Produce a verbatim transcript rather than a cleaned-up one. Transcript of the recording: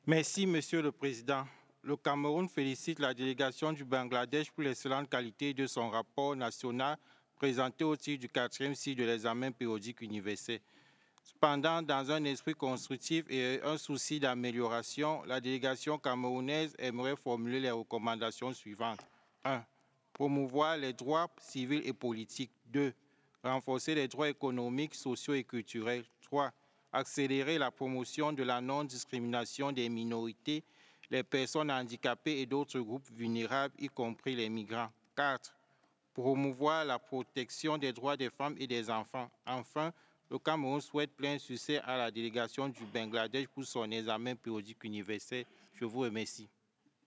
Merci, Monsieur le Président. Le Cameroun félicite la délégation du Bangladesh pour l'excellente qualité de son rapport national présenté au titre du quatrième cycle de l'examen périodique universel. Cependant, dans un esprit constructif et un souci d'amélioration, la délégation camerounaise aimerait formuler les recommandations suivantes. un. Promouvoir les droits civils et politiques. deux. Renforcer les droits économiques, sociaux et culturels. trois. Accélérer la promotion de la non-discrimination des minorités, les personnes handicapées et d'autres groupes vulnérables, y compris les migrants. quatre. Promouvoir la protection des droits des femmes et des enfants. Enfin, le Cameroun souhaite plein succès à la délégation du Bangladesh pour son examen périodique universel. Je vous remercie.